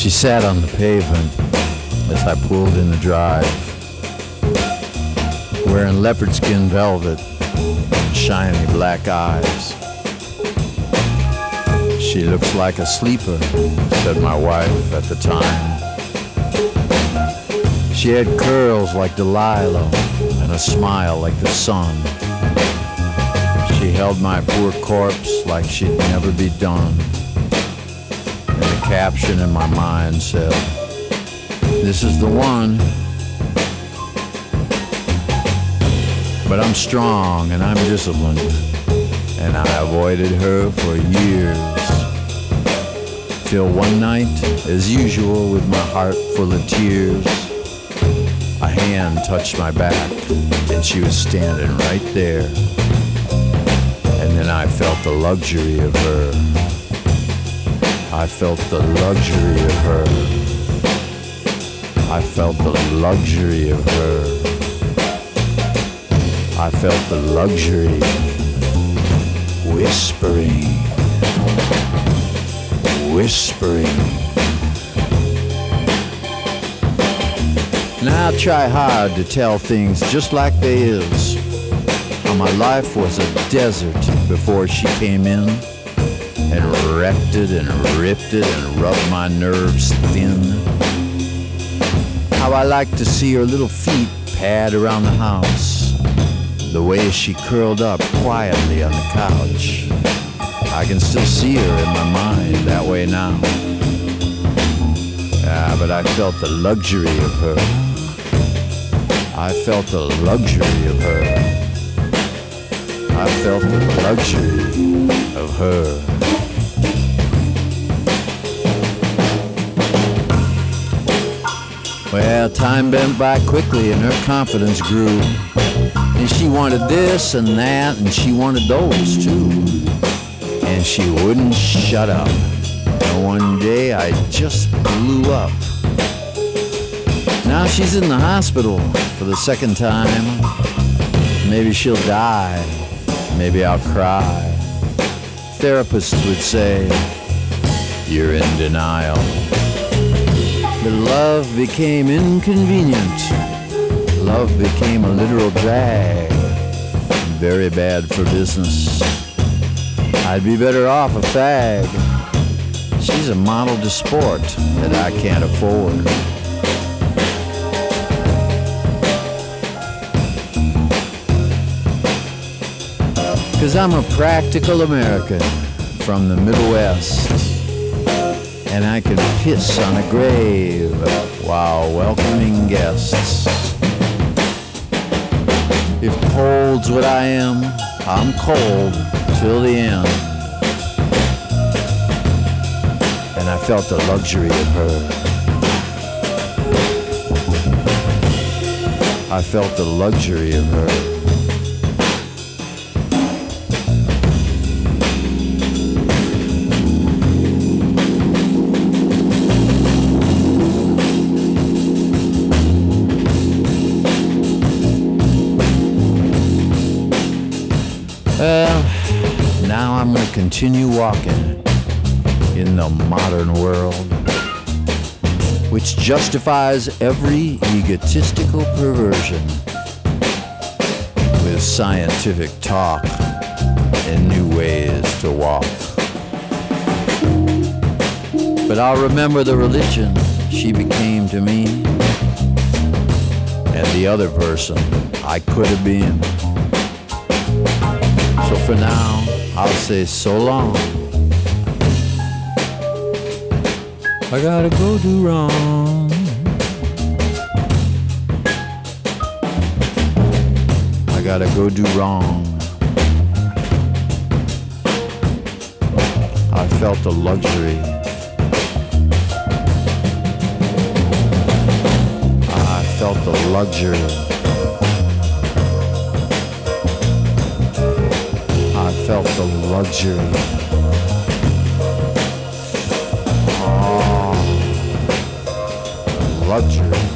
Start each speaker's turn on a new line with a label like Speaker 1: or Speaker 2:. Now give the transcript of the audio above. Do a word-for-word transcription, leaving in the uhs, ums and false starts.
Speaker 1: She sat on the pavement as I pulled in the drive, wearing leopard skin velvet and shiny black eyes. She looks like a sleeper, said my wife at the time. She had curls like Delilah and a smile like the sun. She held my poor corpse like she'd never be done. And the caption in my mind said, "This is the one." But I'm strong and I'm disciplined, and I avoided her for years. Till one night, as usual, with my heart full of tears, a hand touched my back, and she was standing right there. And then I felt the luxury of her. I felt the luxury of her. I felt the luxury of her. I felt the luxury, whispering, whispering. Now I try hard to tell things just like they is. How my life was a desert before she came in and wrecked it and ripped it and rubbed my nerves thin. How I like to see her little feet pad around the house, the way she curled up quietly on the couch. I can still see her in my mind that way now. Ah, but I felt the luxury of her. I felt the luxury of her. I felt the luxury of her. Well, time went by quickly and her confidence grew. And she wanted this and that, and she wanted those too. And she wouldn't shut up. And one day I just blew up. Now she's in the hospital for the second time. Maybe she'll die. Maybe I'll cry. Therapists would say, "You're in denial." But love became inconvenient. Love became a literal drag. Very bad for business. I'd be better off a fag. She's a model to sport that I can't afford. Cause I'm a practical American from the Middle West, and I can piss on a grave while welcoming guests. If cold's what I am, I'm cold till the end. And I felt the luxury of her. I felt the luxury of her. Well, now I'm going to continue walking in the modern world, which justifies every egotistical perversion with scientific talk and new ways to walk. But I'll remember the religion she became to me, and the other person I could have been. So for now, I'll say so long. I gotta go do wrong. I gotta go do wrong. I felt the luxury. I felt the luxury. I felt the luxury. Oh, luxury.